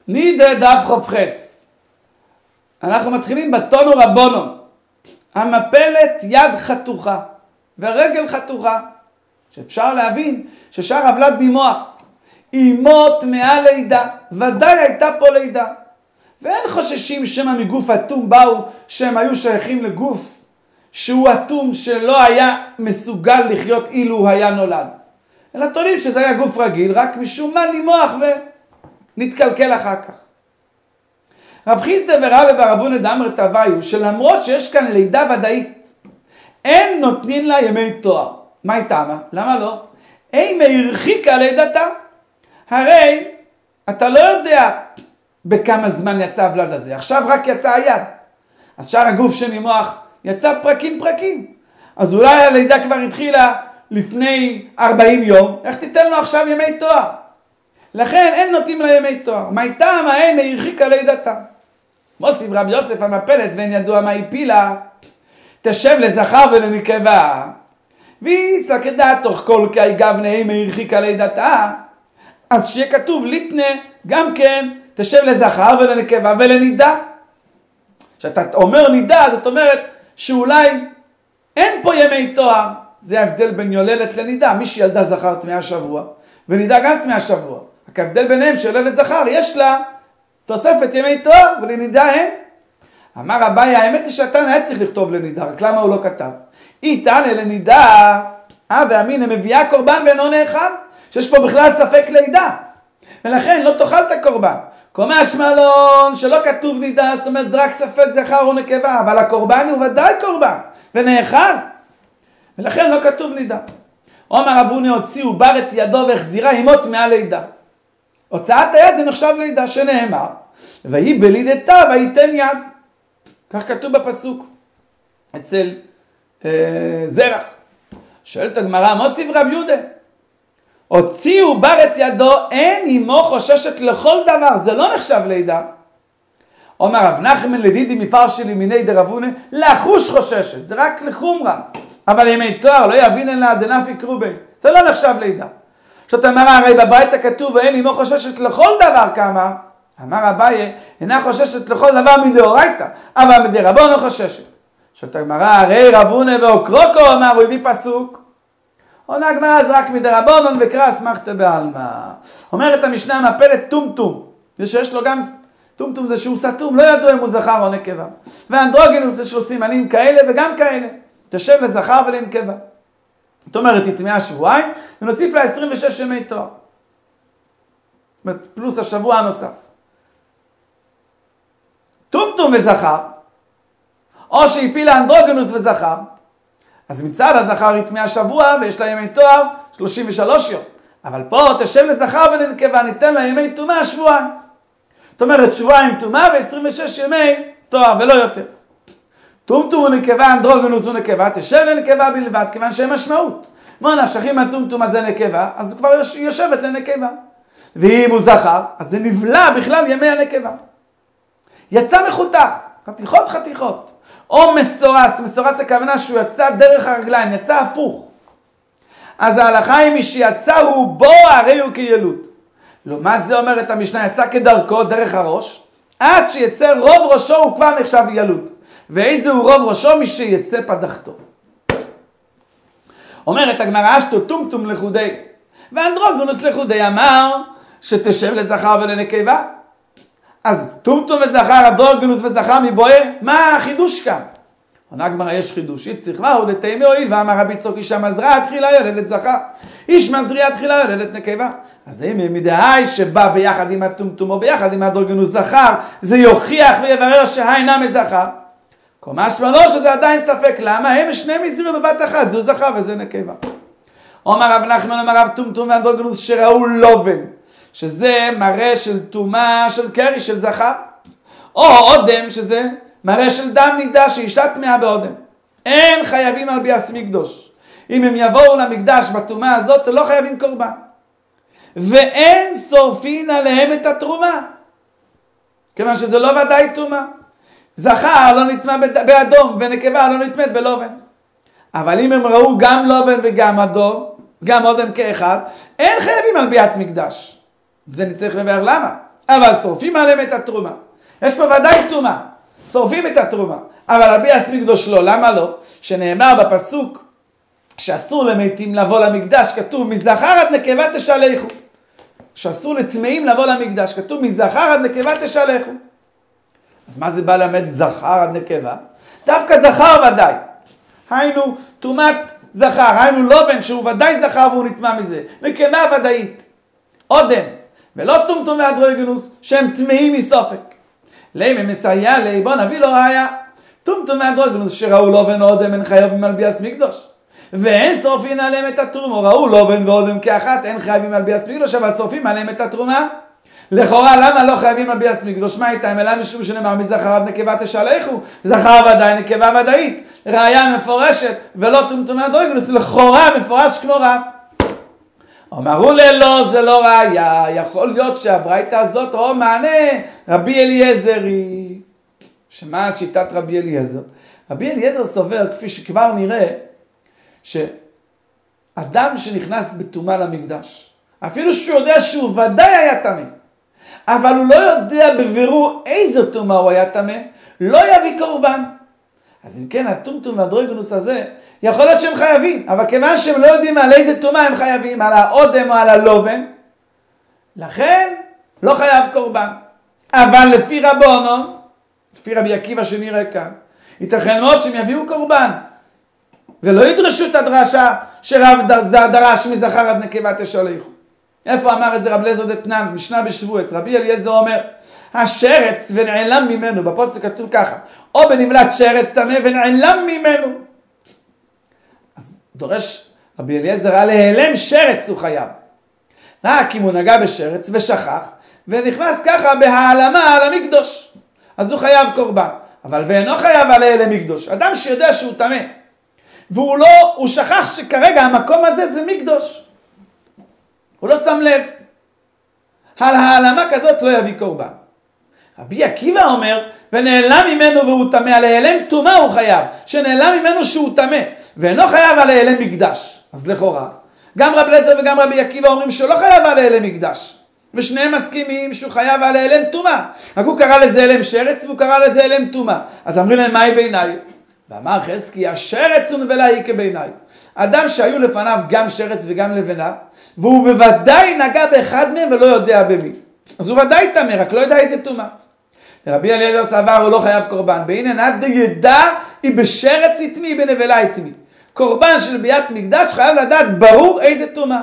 נידה דף חופכס. אנחנו מתחילים בתונו רבונו. המפלת יד חתוכה ורגל חתוכה. שאפשר להבין ששר הבלד נימוח. אימות מעל לידה. ודאי הייתה פה לידה. ואין חוששים שמא מגוף אטום באו שהם היו שייכים לגוף שהוא אטום שלא היה מסוגל לחיות אילו הוא היה נולד. אלא טוענים שזה היה גוף רגיל, רק משום מה נימוח ונתקלקל אחר כך. רב חיסדא ורבי בר אבונה דאמר תוויו, שלמרות שיש כאן לידה ודאית, אין נותנים לה ימי תואר. מה היא טעמה? למה לא? אימה הרחיקה לידתה. הרי אתה לא יודע בכמה זמן יצא הוולד הזה. עכשיו רק יצא היד. אז שאר הגוף שנימוח יצא פרקים. אז אולי הלידה כבר התחילה לפני 40 יום. איך תיתן לו עכשיו ימי תואר? לכן אין נותנים לה ימי תואר. מה הייתה? מה אימה הרחיקה לידתה. מוסיף רבי יוסף המפלת ואין ידוע מה הפילה. תשב לזכר ולנקבה. והיא סקדה תוך כל כי גבנה אימה הרחיקה לידתה. אז שיהיה כתוב ליטנה גם כן תשב לזכר ולנקבה ולנידה. כשאתה אומר נידה, זאת אומרת שאולי אין פה ימי תואר. זה ההבדל בין יולדת לנידה. מי שילדה זכר תמי השבוע, ונידה גם תמי השבוע. רק ההבדל ביניהם שיולדת זכר, יש לה תוספת ימי תואר, ולנידה אין. אמר אביי, האמת היא שאתה היה צריך לכתוב לנידה, רק למה הוא לא כתב? היא תענה לנידה, ואמינא מביאה קורבן ואינו נאכל, שיש פה בכלל ספק לידה. ולכן לא תאכל את הקורבן. קומש מלון שלא כתוב נידה, זאת אומרת זה רק ספק זכר או נקבה, אבל הקורבן הוא ודאי קורבן, ונאכל. ולכן לא כתוב נידה. עומר אבוני הוציאו בר את ידו והחזירה אימות מעל לידה. הוצאת היד זה נחשב לידה שנאמר, והיא בלידתה וייתן יד. כך כתוב בפסוק אצל זרח. שואלת הגמרא, מוסיף רב יהודה, הוציאו בר את ידו, אין אמו חוששת לכל דבר, זה לא נחשב לידה. אומר רב נחמן לדידי מפרשי לימיני דרבונה, לחוש חוששת, זה רק לחומרה. אבל ימי תואר לא יבין אלא דנפי קרובי, זה לא נחשב לידה. זאת אומרת, הרי בבית הכתוב, אין אמו חוששת לכל דבר כמה, אמר אביי, אינה חוששת לכל דבר מדאורייתא, אבל מדרבנן חוששת. זאת אומרת, הרי רבונה ואוקרוקו אמר, הוא הביא פסוק, עונה הגמרא אז רק מדרבנן וקרא אסמכתא בעלמא. אומרת המשנה המפלת טומטום, זה שיש לו גם טומטום זה שהוא סתום, לא ידוע אם הוא זכר או נקבה. ואנדרוגינוס זה שהוא סימנים כאלה וגם כאלה. תשב לזכר ולנקבה. זאת אומרת, תטמעה שבועיים, ונוסיף לה 26 ימי תואר. זאת אומרת, פלוס השבוע הנוסף. טומטום וזכר, או שהפילה אנדרוגינוס וזכר, אז מצד הזכר יטמעה שבוע, ויש לה ימי תואר 33 יום. אבל פה תשב לזכר ולנקבה, ניתן לה ימי טומאה שבועיים. זאת אומרת, שבועיים טומאה ו-26 ימי תואר, ולא יותר. טומטום ונקבה, אנדרוגינוס ונקבה, תשב לנקבה בלבד, כיוון שאין משמעות. מה נפשכים הטומטום הזה נקבה, אז הוא כבר יושבת לנקבה. ואם הוא זכר, אז זה נבלע בכלל ימי הנקבה. יצא מחותך, חתיכות. או מסורס הכוונה שהוא יצא דרך הרגליים, יצא הפוך. אז ההלכה היא מי שיצא הוא בו, הרי הוא כילוד. לעומת זה אומרת המשנה, יצא כדרכו, דרך הראש, עד שיצא רוב ראשו הוא כבר נחשב ילוד. ואיזה הוא רוב ראשו? מי שיצא פדחתו. אומרת הגמרא, אשתו טומטום לחודי, ואנדרוגינוס לחודי אמר שתשב לזכר ולנקבה. אז טומטום וזכר, אנדרוגינוס וזכר מבוער, מה החידוש כאן? עונה הגמרא, יש חידוש, איץ מהו לתימי הואיל, ואמר רבי צוק אישה מזרעה תחילה יולדת זכר, איש מזריעה תחילה יולדת נקבה. אז אם מדהי שבא ביחד עם הטומטום או ביחד עם האנדרוגינוס זכר, זה יוכיח ויברר שהאינה מזכר. משמע לא שזה עדיין ספק, למה? הם שני מזריעים בבת אחת, זו זכר וזה נקבה. אומר רב נחמן, אומר רב טומטום ואנדרוגינוס שראו לובן, שזה מראה של טומאה של קרי, של זכר, או אודם, שזה מראה של דם נידה, שאישה טמאה באודם. אין חייבים על ביאס מקדוש. אם הם יבואו למקדש בטומאה הזאת, לא חייבים קורבן. ואין שורפין עליהם את התרומה, כיוון שזה לא ודאי טומאה. זכר לא נטמא באדום, ונקבה לא נטמאת בלובן. אבל אם הם ראו גם לובן וגם אדום, גם אודם כאחד, אין חייבים על ביאת מקדש. זה נצטרך לברר למה. אבל שורפים עליהם את התרומה. יש פה ודאי תרומה, שורפים את התרומה, אבל על ביאס מקדוש לא. למה לא? שנאמר בפסוק שאסור למתים לבוא למקדש, כתוב מזכר עד נקבה תשלחו. שאסור לטמאים לבוא למקדש, כתוב מזכר עד נקבה תשלחו. אז מה זה בא למד זכר עד נקבה? דווקא זכר ודאי. היינו תרומת זכר, היינו לובן שהוא ודאי זכר והוא נטמא מזה. נקבה ודאית. אודם, ולא טומטום ואנדרוגינוס שהם טמאים מסופק. למה מסייע לי? בוא נביא לו ראיה. טומטום ואנדרוגינוס שראו לובן ואודם אין חייבים על ביאס מקדוש. ואין שורפין עליהם את התרומה. ראו לובן ואודם כאחת, אין חייבים על ביאס מקדוש, אבל שורפים עליהם את התרומה. לכאורה למה לא חייבים על ביאס מקדוש? מה איתם? אלא משום שנאמר מזכר עד נקבה תשלחו. זכר ודאי, נקבה ודאית. ראיה מפורשת ולא טומטום ואנדרוגינוס. לכאורה מפורש כמו רב. אמרו ללא, זה לא ראיה. יכול להיות שהברייתא הזאת או מענה רבי אליעזרי. שמה שיטת רבי אליעזר? רבי אליעזר סובר, כפי שכבר נראה, שאדם שנכנס בטומאה למקדש, אפילו שהוא יודע שהוא ודאי היה טמא, אבל הוא לא יודע בבירור איזו טומאה הוא היה טמא, לא יביא קורבן. אז אם כן, הטומטום והאנדרוגינוס הזה, יכול להיות שהם חייבים, אבל כיוון שהם לא יודעים על איזה טומאה הם חייבים, על האודם או על הלובן, לכן לא חייב קורבן. אבל לפי רבונון, לפי רבי עקיבא שנראה כאן, ייתכן מאוד שהם יביאו קורבן, ולא ידרשו את הדרשה שרב דרש מזכר עד נקבה תשלחו. איפה אמר את זה רב אליעזר דתנן? משנה בשבועס. רבי אליעזר אומר, השרץ ונעלם ממנו, בפוסק כתוב ככה, או בנמלת שרץ טמא ונעלם ממנו. אז דורש רבי אליעזר על להיעלם שרץ הוא חייב. רק אם הוא נגע בשרץ ושכח, ונכנס ככה בהעלמה על המקדוש, אז הוא חייב קורבן. אבל ואינו חייב על להיעלם מקדוש. אדם שיודע שהוא טמא, הוא שכח שכרגע המקום הזה זה מקדוש. הוא לא שם לב. על העלמה כזאת לא יביא קורבן. רבי עקיבא אומר, ונעלם ממנו והוא טמא, על להיעלם טומאה הוא חייב, שנעלם ממנו שהוא טמא, ואינו חייב על להיעלם מקדש. אז לכאורה, גם רב אליעזר וגם רבי עקיבא אומרים שהוא לא חייב על להיעלם מקדש. ושניהם מסכימים שהוא חייב על להיעלם טומאה. רק הוא קרא לזה הלם שרץ והוא קרא לזה הלם טומאה. אז אמרים להם, מהי בעיניי? ואמר חזקי, השרץ ונבלה היא כבעיניי. אדם שהיו לפניו גם שרץ וגם לבנה, והוא בוודאי נגע באחד מהם ולא יודע במי. אז הוא ודאי טמא, רק לא יודע איזה טומאה. רבי אליעזר סבר, הוא לא חייב קורבן. בעניין עד ידע, היא בשרץ יתמי, היא בנבלה יתמי. קורבן של ביאת מקדש חייב לדעת ברור איזה טומאה.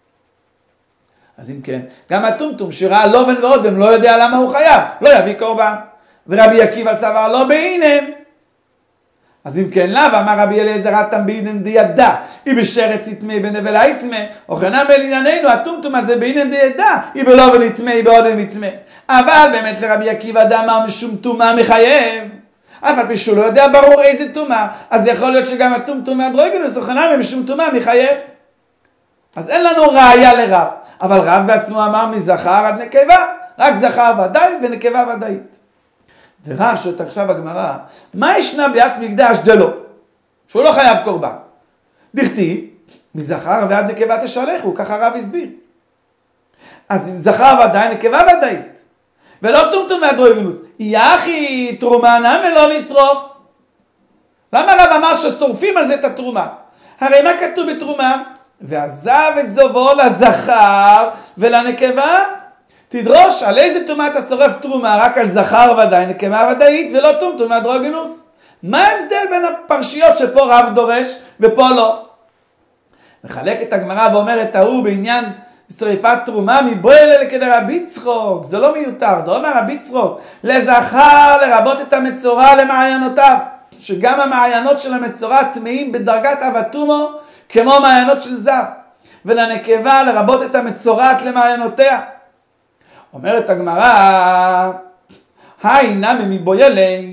אז אם כן, גם הטומטום שראה לובן ואודם לא יודע למה הוא חייב, לא יביא קורבן. ורבי עקיבא סבר, לא בעינם. אז אם כן, למה אמר רבי אליעזר התם בעינן דידע, היא בשרץ יתמא, בנבלה יתמא, וכן אמר לענייננו, הטומטום הזה בעינן דידע, היא בלובן יתמא, היא באודם יתמא. אבל באמת לרבי עקיבא דאמר משום טומאה מחייב, אף על פי שהוא לא יודע ברור איזה טומאה, אז יכול להיות שגם הטומטום והאנדרוגינוס, וכן אמר משום טומאה מחייב. אז אין לנו ראיה לרב, אבל רב בעצמו אמר מזכר עד נקבה, רק זכר ודאי ונקבה ודאית. ורב שואלת עכשיו הגמרא, מה ישנה ביאת מקדש דלו? שהוא לא חייב קורבן. דכתיב, מזכר ועד נקבה תשלחו, ככה רב הסביר. אז אם זכר ודאי, נקבה ודאית. ולא טומטום ואנדרוגינוס, יחי תרומה נמי לא נשרוף. למה רב אמר ששורפים על זה את התרומה? הרי מה כתוב בתרומה? ועזב את זובו לזכר ולנקבה. תדרוש על איזה טומאה אתה שורף תרומה, רק על זכר ודאי, נקבה ודאית, ולא טומטום ואנדרוגינוס. מה ההבדל בין הפרשיות שפה רב דורש ופה לא? מחלק את הגמרא ואומרת, ההוא בעניין שריפת תרומה מבוילה לכדרבי צחוק, זה לא מיותר, דאמר רבי צחוק, לזכר לרבות את המצורע למעיינותיו, שגם המעיינות של המצורע טמאים בדרגת אבתומו, כמו מעיינות של זב, ולנקבה לרבות את המצורעת למעיינותיה. אומרת הגמרא, היי נמי מבוילי,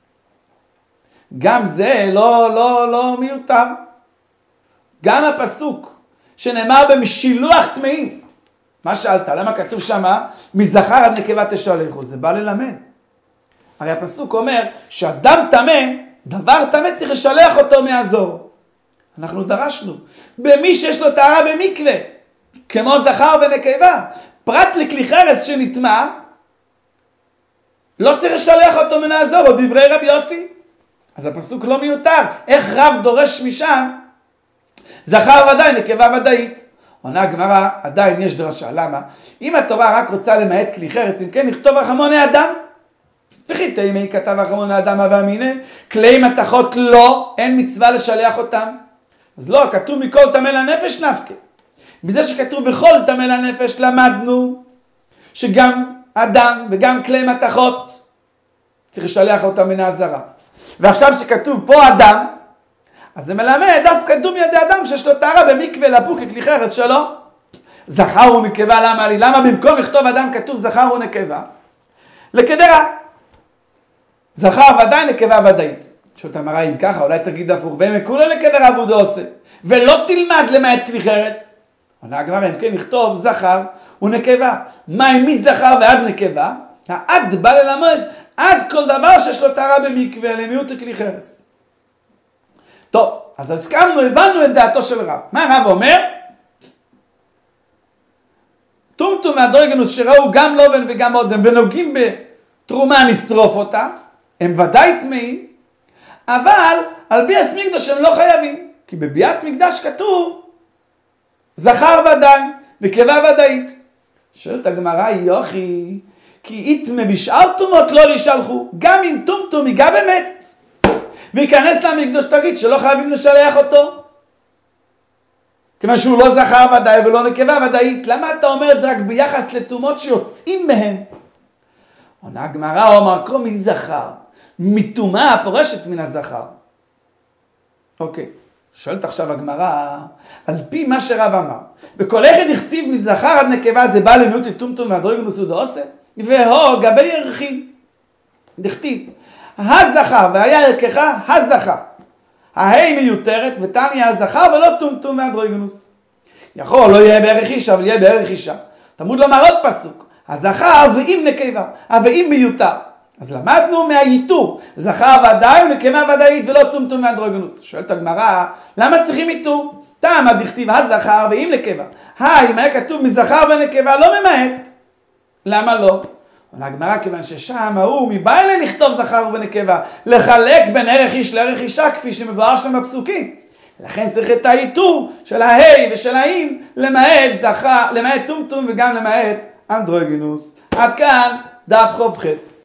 גם זה לא מיותר. גם הפסוק שנאמר במשילוח טמאים, מה שאלת? למה כתוב שמה מזכר עד נקבה תשלחו? זה בא ללמד. הרי הפסוק אומר שאדם טמא, דבר טמא צריך לשלח אותו מהזור. אנחנו דרשנו במי שיש לו טהרה במקווה, כמו זכר ונקבה, פרט לכלי חרס שנטמא, לא צריך לשלח אותו מן האזור, או דברי רבי יוסי. אז הפסוק לא מיותר. איך רב דורש משם? זכר ודאי, נקבה ודאית. עונה הגמרא, עדיין יש דרשה. למה? אם התורה רק רוצה למעט כלי חרס, אם כן נכתוב רחמוני אדם. וכי תימי כתב רחמוני אדם הווה אמינא, כלי מתכות לא, אין מצווה לשלח אותם. אז לא, כתוב מכל טמא לנפש נפקא. בזה שכתוב בכל טמא לנפש למדנו שגם אדם וגם כלי מתכות צריך לשלח אותם מן העזרה. ועכשיו שכתוב פה אדם, אז זה מלמד דווקא דומי ידי אדם שיש לו טהרה במקווה לפוק ככלי חרס שלו. זכר ונקבה, למה לי? למה במקום לכתוב אדם כתוב זכר ונקבה? לקדרה. זכר ודאי, נקבה ודאית. שואלת המראה אם ככה, אולי תגיד הפוך, והם כולו לקדרה עבודו עושה. ולא תלמד למעט כלי חרס. עונה הגמרא, אם כן נכתוב זכר ונקבה. מה אם מזכר ועד נקבה? העד בא ללמד עד כל דבר שיש לו טהרה במקווה למיעוט כלי חרס. טוב, אז הסכמנו, הבנו את דעתו של רב. מה הרב אומר? טומטום והדרגנוס שראו גם לובן וגם אודם ונוגעים בתרומה נשרוף אותה, הם ודאי טמאים, אבל על ביאת מקדש הם לא חייבים. כי בביאת מקדש כתוב זכר ודאי, נקבה ודאית. שואלת הגמרא, יוכי, כי יטמא בשאר טומאות לא ישלחו, גם אם טומטום ייגע באמת וייכנס למקדש, תגיד שלא חייבים לשלח אותו. כיוון שהוא לא זכר ודאי ולא נקבה ודאית, למה אתה אומר את זה רק ביחס לטומאות שיוצאים מהם? עונה הגמרא, אומר קרוא מי זכר, מטומאה הפורשת מן הזכר. אוקיי, שואלת עכשיו הגמרא, על פי מה שרב אמר, בכל אחד הכסיב מזכר עד נקבה זה בא למיעוט לטומטום והדרגנוס ודעושה, והוא גבי ירחים. דכתיב, הזכר והיה ערכך הזכר. ההי מיותרת ותניא הזכר ולא טומטום והדרגנוס. יכול לא יהיה בערך אישה, אבל יהיה בערך אישה. תמוד לומר עוד פסוק, הזכר ואם נקבה, ואם מיותר. אז למדנו מהייתור, זכר ודאי ונקבה ודאית ולא טומטום והדרגנוס. שואלת הגמרא, למה צריכים ייתור? טעם דכתיב הזכר ואם נקבה. אם היה כתוב מזכר ונקבה לא ממעט. למה לא? הגמרא, כיוון ששם הוא מבא אלי לכתוב זכר ונקבה, לחלק בין ערך איש לערך אישה, כפי שמבואר שם בפסוקים. לכן צריך את הייתור של ההי ושל האם, למעט טומטום וגם למעט אנדרוגינוס. עד כאן דף חוב חס.